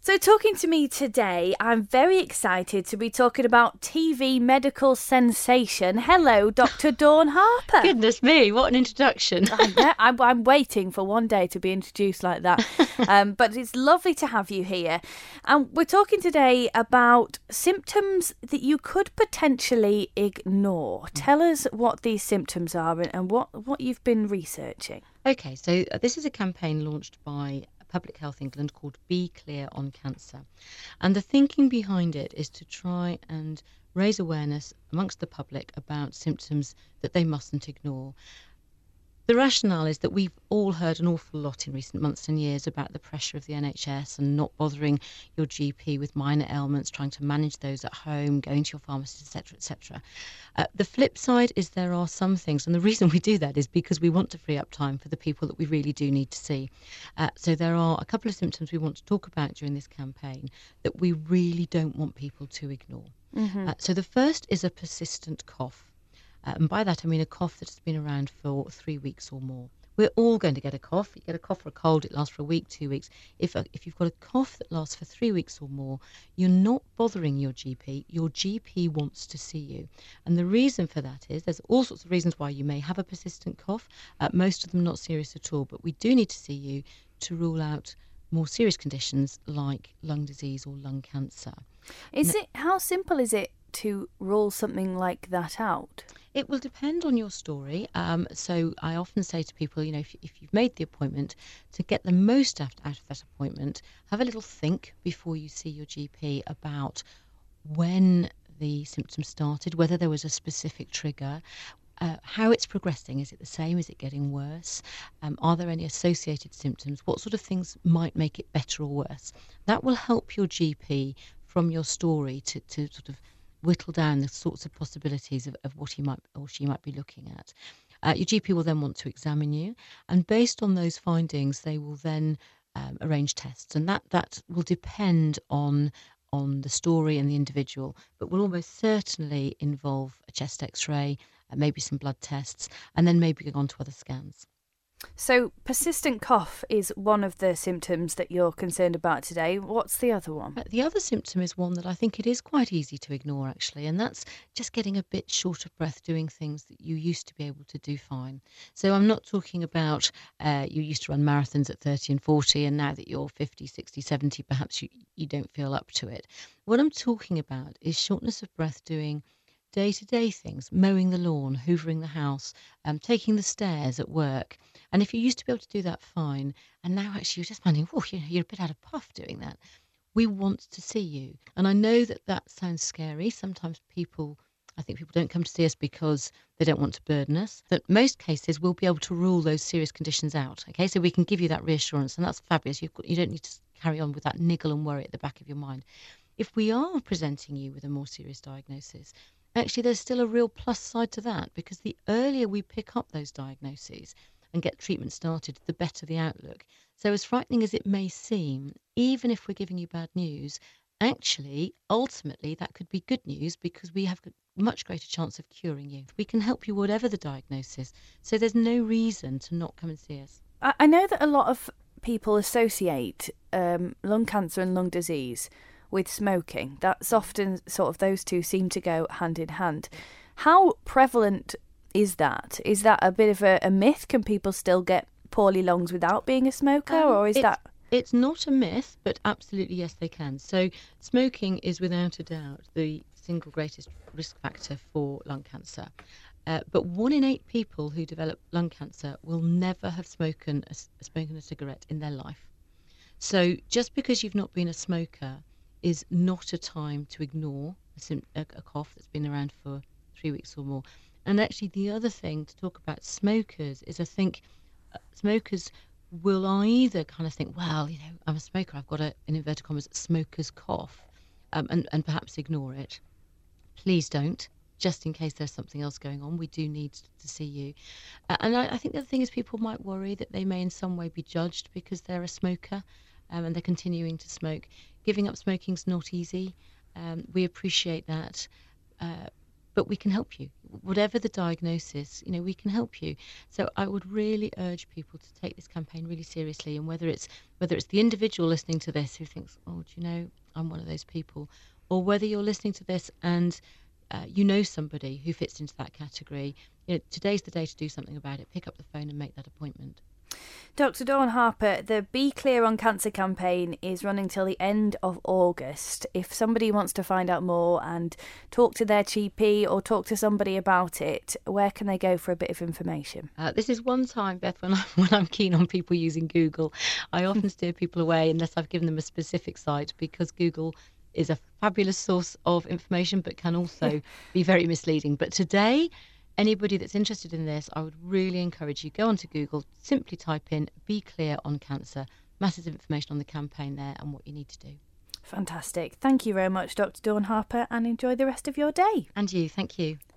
So talking to me today, I'm very excited to be talking about TV medical sensation. Hello, Dr. Dawn Harper. Goodness me, what an introduction. I'm waiting for one day to be introduced like that. But it's lovely to have you here. And we're talking today about symptoms that you could potentially ignore. Tell us what these symptoms are and what you've been researching. Okay, so this is a campaign launched by Public Health England called Be Clear on Cancer. And the thinking behind it is to try and raise awareness amongst the public about symptoms that they mustn't ignore. The rationale is that we've all heard an awful lot in recent months and years about the pressure of the NHS and not bothering your GP with minor ailments, trying to manage those at home, going to your pharmacist, etc., etc. The flip side is there are some things, and the reason we do that is because we want to free up time for the people that we really do need to see. So there are a couple of symptoms we want to talk about during this campaign that we really don't want people to ignore. So the first is a persistent cough. And by that, I mean a cough that's been around for 3 weeks or more. We're all going to get a cough. You get a cough or a cold, it lasts for a week, 2 weeks. If you've got a cough that lasts for 3 weeks or more, you're not bothering your GP. Your GP wants to see you. And the reason for that is there's all sorts of reasons why you may have a persistent cough, most of them not serious at all. But we do need to see you to rule out more serious conditions like lung disease or lung cancer. How simple is it to rule something like that out? It will depend on your story. So I often say to people, if you've made the appointment, to get the most out of that appointment, have a little think before you see your GP about when the symptoms started, whether there was a specific trigger, how it's progressing. Is it the same? Is it getting worse? Are there any associated symptoms? What sort of things might make it better or worse? That will help your GP from your story to sort of whittle down the sorts of possibilities of what he might or she might be looking at. Your GP will then want to examine you, and based on those findings, they will then arrange tests, and that will depend on the story and the individual, but will almost certainly involve a chest X-ray, maybe some blood tests, and then maybe going on to other scans. So persistent cough is one of the symptoms that you're concerned about today. What's the other one? The other symptom is one that I think it is quite easy to ignore, actually, and that's just getting a bit short of breath doing things that you used to be able to do fine. So I'm not talking about you used to run marathons at 30 and 40, and now that you're 50, 60, 70, perhaps you don't feel up to it. What I'm talking about is shortness of breath doing day-to-day things, mowing the lawn, hoovering the house, taking the stairs at work. And if you used to be able to do that fine, and now actually you're just finding, you're a bit out of puff doing that, we want to see you. And I know that sounds scary. Sometimes I think people don't come to see us because they don't want to burden us. That most cases we'll be able to rule those serious conditions out. Okay, so we can give you that reassurance, and that's fabulous. You don't need to carry on with that niggle and worry at the back of your mind. If we are presenting you with a more serious diagnosis, actually there's still a real plus side to that, because the earlier we pick up those diagnoses and get treatment started, the better the outlook. So as frightening as it may seem, even if we're giving you bad news, actually, ultimately, that could be good news because we have a much greater chance of curing you. We can help you whatever the diagnosis. So there's no reason to not come and see us. I know that a lot of people associate lung cancer and lung disease with smoking. That's often sort of those two seem to go hand in hand. How prevalent is that? Is that a bit of a myth? Can people still get poorly lungs without being a smoker, or is that... It's not a myth, but absolutely yes, they can. So smoking is without a doubt the single greatest risk factor for lung cancer. But 1 in 8 people who develop lung cancer will never have spoken a cigarette in their life. So just because you've not been a smoker is not a time to ignore a cough that's been around for 3 weeks or more. And actually the other thing to talk about smokers is I think smokers will either kind of think, well, I'm a smoker, I've got in inverted commas, smoker's cough, and perhaps ignore it. Please don't, just in case there's something else going on. We do need to see you. And I think the other thing is people might worry that they may in some way be judged because they're a smoker and they're continuing to smoke. Giving up smoking's not easy. We appreciate that. but we can help you. Whatever the diagnosis, we can help you. So I would really urge people to take this campaign really seriously, and whether it's the individual listening to this who thinks, oh, do you know, I'm one of those people, or whether you're listening to this and you know somebody who fits into that category, today's the day to do something about it. Pick up the phone and make that appointment. Dr. Dawn Harper, the Be Clear on Cancer campaign is running till the end of August. If somebody wants to find out more and talk to their GP or talk to somebody about it, where can they go for a bit of information? This is one time, Beth, when I'm keen on people using Google. I often steer people away unless I've given them a specific site, because Google is a fabulous source of information but can also be very misleading. But today, anybody that's interested in this, I would really encourage you, go onto Google, simply type in Be Clear on Cancer, masses of information on the campaign there and what you need to do. Fantastic. Thank you very much, Dr. Dawn Harper, and enjoy the rest of your day. And you, thank you.